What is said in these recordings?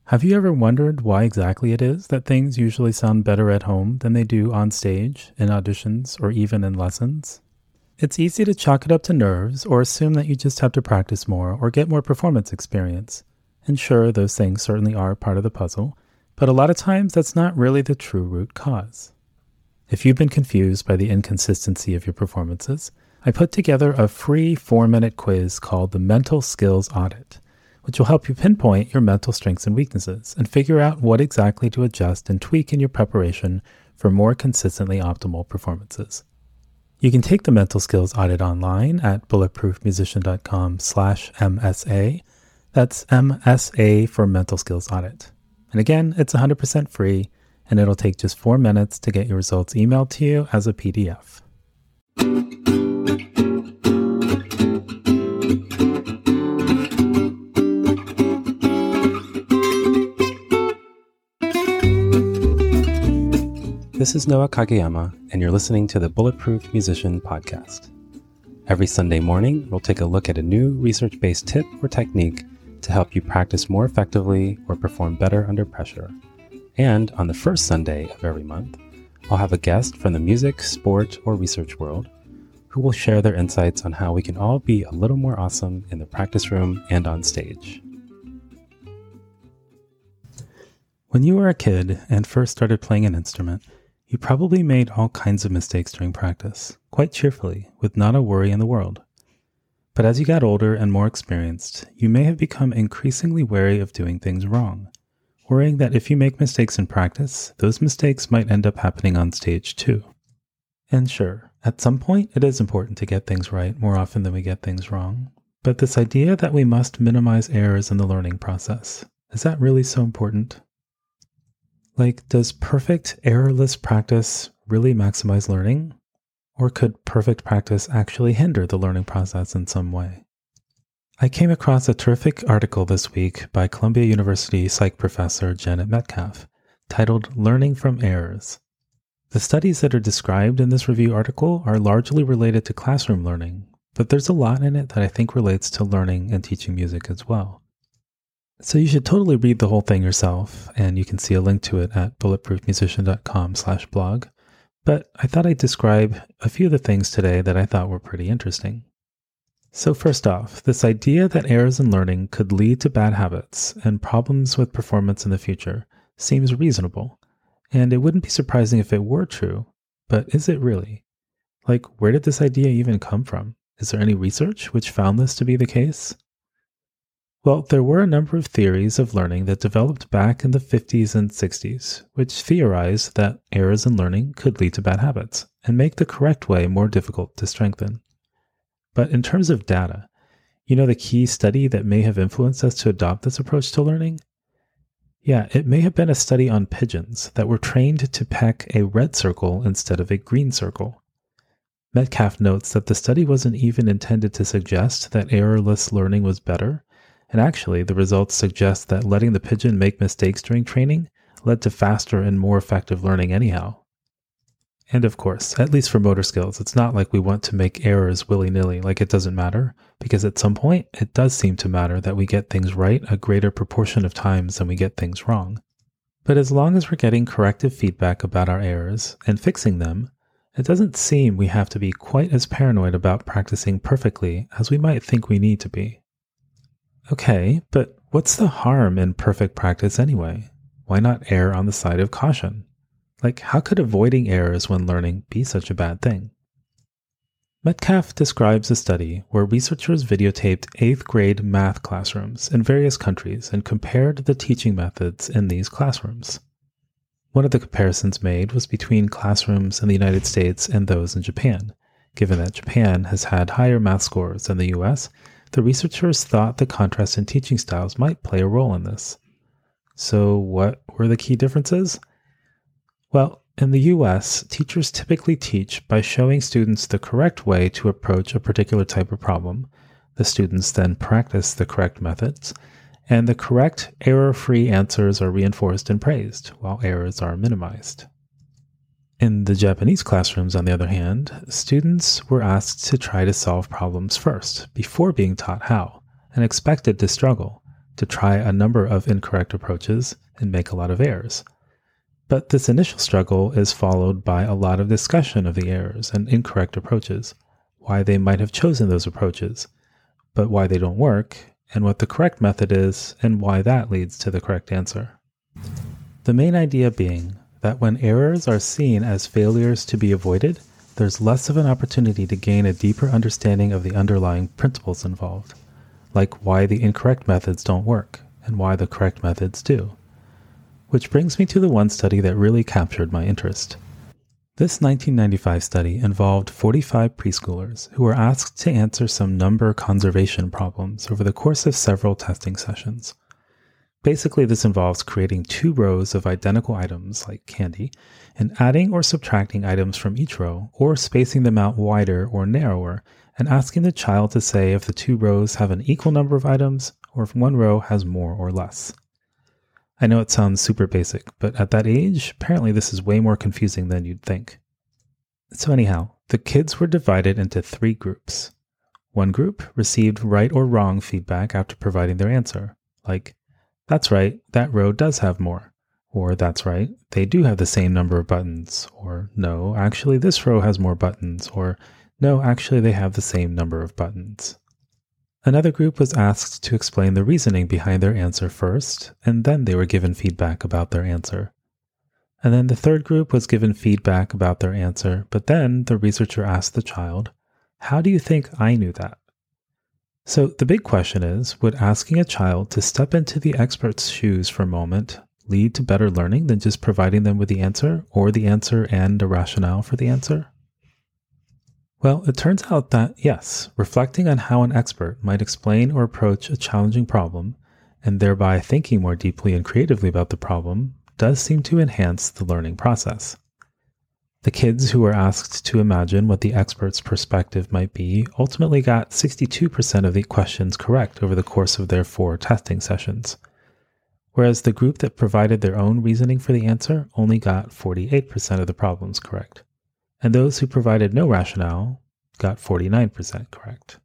Have you ever wondered why exactly it is that things usually sound better at home than they do on stage, in auditions, or even in lessons? It's easy to chalk it up to nerves or assume that you just have to practice more or get more performance experience. And sure, those things certainly are part of the puzzle, but a lot of times that's not really the true root cause. If you've been confused by the inconsistency of your performances, I put together a free 4-minute quiz called the Mental Skills Audit, which will help you pinpoint your mental strengths and weaknesses and figure out what exactly to adjust and tweak in your preparation for more consistently optimal performances. You can take the Mental Skills Audit online at bulletproofmusician.com/MSA. That's MSA for Mental Skills Audit. And again, it's 100% free, and it'll take just 4 minutes to get your results emailed to you as a PDF. This is Noah Kageyama, and you're listening to the Bulletproof Musician Podcast. Every Sunday morning, we'll take a look at a new research-based tip or technique to help you practice more effectively or perform better under pressure. And on the first Sunday of every month, I'll have a guest from the music, sport, or research world who will share their insights on how we can all be a little more awesome in the practice room and on stage. When you were a kid and first started playing an instrument, you probably made all kinds of mistakes during practice, quite cheerfully, with not a worry in the world. But as you got older and more experienced, you may have become increasingly wary of doing things wrong, worrying that if you make mistakes in practice, those mistakes might end up happening on stage too. And sure, at some point it is important to get things right more often than we get things wrong, but this idea that we must minimize errors in the learning process, is that really so important? Like, does perfect, errorless practice really maximize learning? Or could perfect practice actually hinder the learning process in some way? I came across a terrific article this week by Columbia University psych professor Janet Metcalf, titled Learning from Errors. The studies that are described in this review article are largely related to classroom learning, but there's a lot in it that I think relates to learning and teaching music as well. So you should totally read the whole thing yourself, and you can see a link to it at bulletproofmusician.com/blog. But I thought I'd describe a few of the things today that I thought were pretty interesting. So first off, this idea that errors in learning could lead to bad habits and problems with performance in the future seems reasonable, and it wouldn't be surprising if it were true, but is it really? Like, where did this idea even come from? Is there any research which found this to be the case? Well, there were a number of theories of learning that developed back in the 50s and 60s, which theorized that errors in learning could lead to bad habits and make the correct way more difficult to strengthen. But in terms of data, you know the key study that may have influenced us to adopt this approach to learning? Yeah, it may have been a study on pigeons that were trained to peck a red circle instead of a green circle. Metcalf notes that the study wasn't even intended to suggest that errorless learning was better. And actually, the results suggest that letting the pigeon make mistakes during training led to faster and more effective learning anyhow. And of course, at least for motor skills, it's not like we want to make errors willy-nilly, like it doesn't matter, because at some point, it does seem to matter that we get things right a greater proportion of times than we get things wrong. But as long as we're getting corrective feedback about our errors and fixing them, it doesn't seem we have to be quite as paranoid about practicing perfectly as we might think we need to be. Okay, but what's the harm in perfect practice anyway? Why not err on the side of caution? Like, how could avoiding errors when learning be such a bad thing? Metcalf describes a study where researchers videotaped 8th grade math classrooms in various countries and compared the teaching methods in these classrooms. One of the comparisons made was between classrooms in the United States and those in Japan. Given that Japan has had higher math scores than the US, the researchers thought the contrast in teaching styles might play a role in this. So what were the key differences? Well, in the US, teachers typically teach by showing students the correct way to approach a particular type of problem. The students then practice the correct methods, and the correct, error-free answers are reinforced and praised, while errors are minimized. In the Japanese classrooms, on the other hand, students were asked to try to solve problems first, before being taught how, and expected to struggle, to try a number of incorrect approaches and make a lot of errors. But this initial struggle is followed by a lot of discussion of the errors and incorrect approaches, why they might have chosen those approaches, but why they don't work, and what the correct method is, and why that leads to the correct answer. The main idea being that when errors are seen as failures to be avoided, there's less of an opportunity to gain a deeper understanding of the underlying principles involved, like why the incorrect methods don't work, and why the correct methods do. Which brings me to the one study that really captured my interest. This 1995 study involved 45 preschoolers who were asked to answer some number conservation problems over the course of several testing sessions. Basically, this involves creating 2 rows of identical items, like candy, and adding or subtracting items from each row, or spacing them out wider or narrower, and asking the child to say if the 2 rows have an equal number of items, or if one row has more or less. I know it sounds super basic, but at that age, apparently this is way more confusing than you'd think. So anyhow, the kids were divided into 3 groups. One group received right or wrong feedback after providing their answer, like, "That's right, that row does have more," or "That's right, they do have the same number of buttons," or "No, actually this row has more buttons," or "No, actually they have the same number of buttons." Another group was asked to explain the reasoning behind their answer first, and then they were given feedback about their answer. And then the third group was given feedback about their answer, but then the researcher asked the child, "How do you think I knew that?" So the big question is, would asking a child to step into the expert's shoes for a moment lead to better learning than just providing them with the answer, or the answer and a rationale for the answer? Well, it turns out that, yes, reflecting on how an expert might explain or approach a challenging problem, and thereby thinking more deeply and creatively about the problem, does seem to enhance the learning process. The kids who were asked to imagine what the expert's perspective might be ultimately got 62% of the questions correct over the course of their 4 testing sessions, whereas the group that provided their own reasoning for the answer only got 48% of the problems correct. And those who provided no rationale got 49% correct.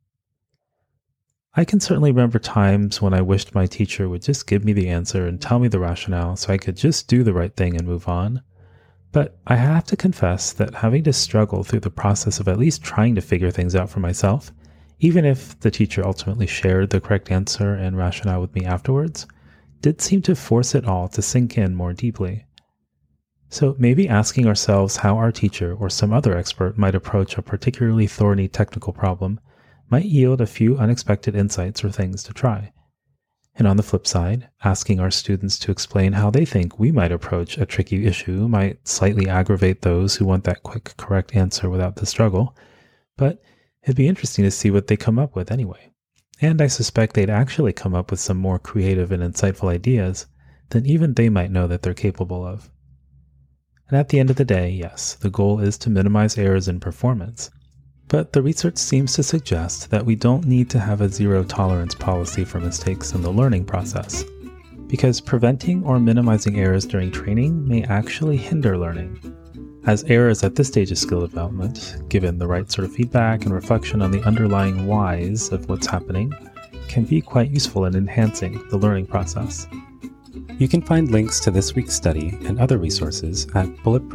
I can certainly remember times when I wished my teacher would just give me the answer and tell me the rationale so I could just do the right thing and move on. But I have to confess that having to struggle through the process of at least trying to figure things out for myself, even if the teacher ultimately shared the correct answer and rationale with me afterwards, did seem to force it all to sink in more deeply. So maybe asking ourselves how our teacher or some other expert might approach a particularly thorny technical problem might yield a few unexpected insights or things to try. And on the flip side, asking our students to explain how they think we might approach a tricky issue might slightly aggravate those who want that quick, correct answer without the struggle, but it'd be interesting to see what they come up with anyway. And I suspect they'd actually come up with some more creative and insightful ideas than even they might know that they're capable of. And at the end of the day, yes, the goal is to minimize errors in performance. But the research seems to suggest that we don't need to have a zero-tolerance policy for mistakes in the learning process, because preventing or minimizing errors during training may actually hinder learning, as errors at this stage of skill development, given the right sort of feedback and reflection on the underlying whys of what's happening, can be quite useful in enhancing the learning process. You can find links to this week's study and other resources at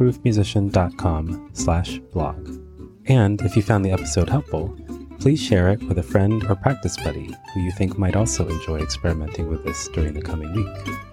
bulletproofmusician.com/blog. And if you found the episode helpful, please share it with a friend or practice buddy who you think might also enjoy experimenting with this during the coming week.